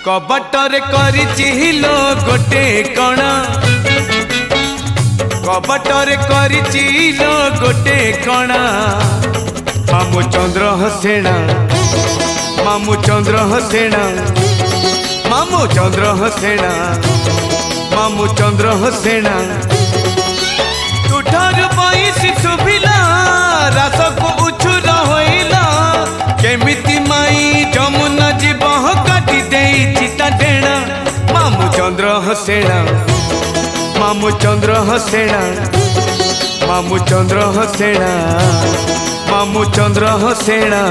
कबटर करिचिलो गोटे कण कबटर करिचिलो गोटे कण मामू चंद्र हसेना मामू चंद्र हसेना मामू चंद्र हसेना मामू चंद्र हसेना तुठार बैसी सुभिला रास को उछुर होइला केमिति माई जमुना जीवह काटी देई चिता डेणा मामू चंद्र हसेना मामू चंद्र हसेना मामू चंद्र हसेना मामू चंद्र हसेना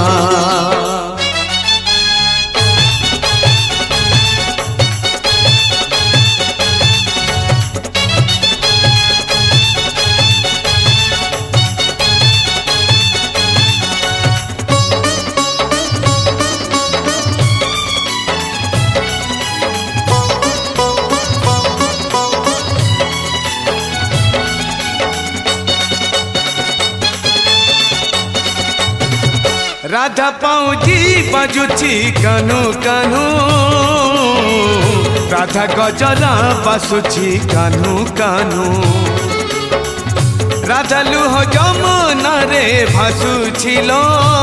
राधा पाऊजी बाजुची कानू कानू राधा गजरा बासुची कानू कानू राधा लुह जमुना रे भासुछिलो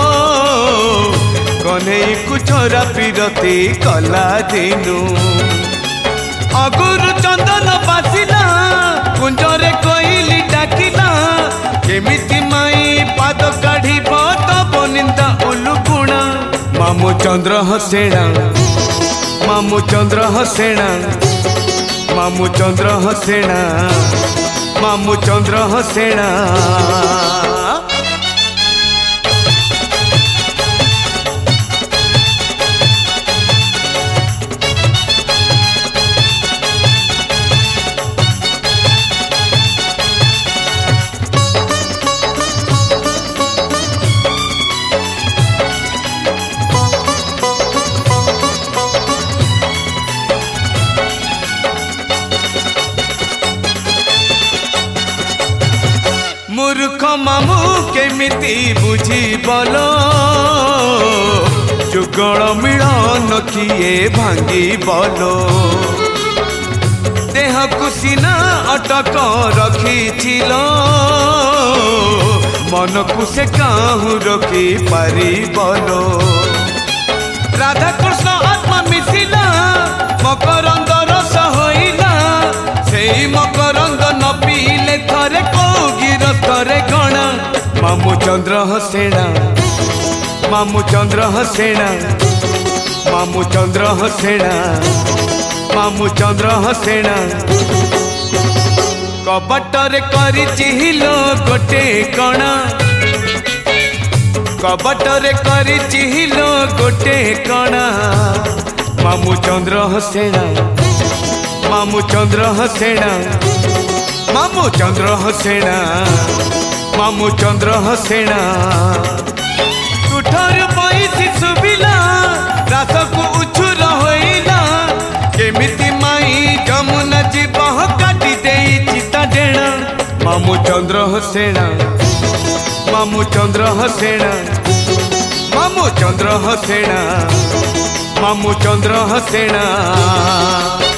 कन्हई कुछोरा पिरती कला दिनु अगुरु चंदन बासिला कुंजरे कोइली डाकिला केमिति माई पाद काढ़ी निंदा उलुकुणा मामू चंद्र हसेना मामू चंद्र हसेना मामू चंद्र हसेना मामू चंद्र हसेना मूर्ख मामू केमिति बुझी बोलो जुगल मिलन किए भांगी बोलो देह कुसीना अटक रखिथिलो मन को से काहू रखी पारी बोलो राधा कृष्ण आत्मा मिसिला मकरंद रस होइला सेई मकरंद न पीले थरे गिरस्तरे गण मामू चंद्र हसेना मामू चंद्र हसेना मामू चंद्र हसेना मामू चंद्र हसेना कबटर करिचिलो गोटे कण कबटर करिचिलो गोटे कण मामू चंद्र हसेना मामू चंद्र हसेना मामू चंद्र हसेना मामू चंद्र हसेना तुठार बैसी सुभिला रास को उछुर होइला केमिति माई जमुना जीवह काटी देई चिता डेणा मामू चंद्र हसेना मामू चंद्र हसेना मामू चंद्र हसेना मामू चंद्र हसेना।